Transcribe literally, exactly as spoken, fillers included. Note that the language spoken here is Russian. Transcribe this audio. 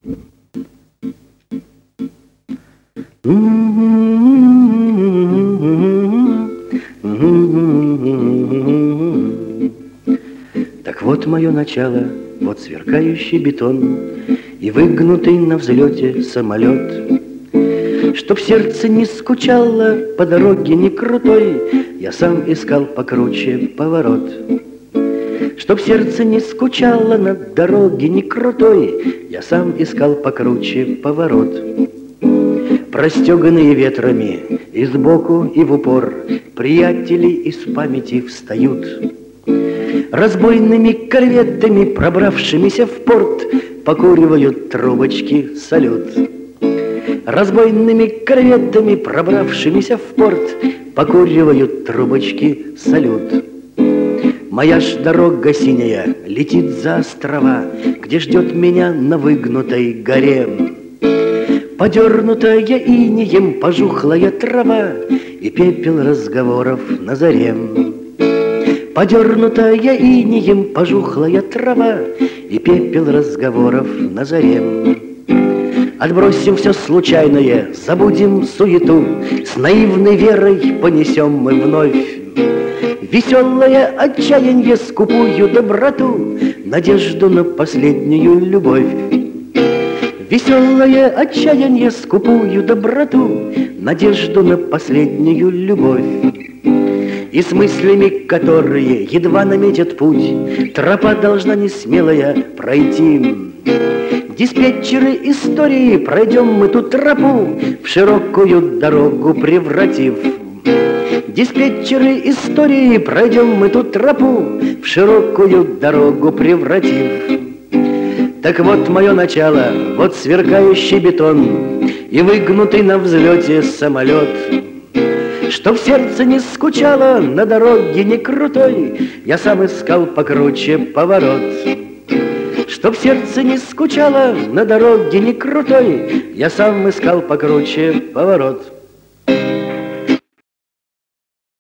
Так вот мое начало, вот сверкающий бетон и выгнутый на взлете самолет. Чтоб сердце не скучало по дороге не крутой, я сам искал покруче поворот. Чтоб сердце не скучало на дороге не крутой, я сам искал покруче поворот. Простеганные ветрами и сбоку, и в упор приятели из памяти встают. Разбойными корветами, пробравшимися в порт, покуривают трубочки салют. Разбойными корветами, пробравшимися в порт, покуривают трубочки салют. Моя ж дорога синяя летит за острова, где ждет меня на выгнутой горе. Подернутая инеем пожухлая трава и пепел разговоров на заре. Подернутая инеем пожухлая трава и пепел разговоров на заре. Отбросим все случайное, забудем суету, с наивной верой понесем мы вновь веселое отчаяние, скупую доброту, надежду на последнюю любовь. Веселое отчаяние, скупую доброту, надежду на последнюю любовь. И с мыслями, которые едва наметят путь, тропа должна несмелая пройти. Диспетчеры истории, пройдем мы ту тропу, в широкую дорогу превратив. Диспетчеры истории, пройдем мы ту тропу, в широкую дорогу превратив. Так вот мое начало, вот сверкающий бетон и выгнутый на взлете самолет. Чтоб сердце не скучало на дороге не крутой, я сам искал покруче поворот. Чтоб сердце не скучало на дороге не крутой, я сам искал покруче поворот.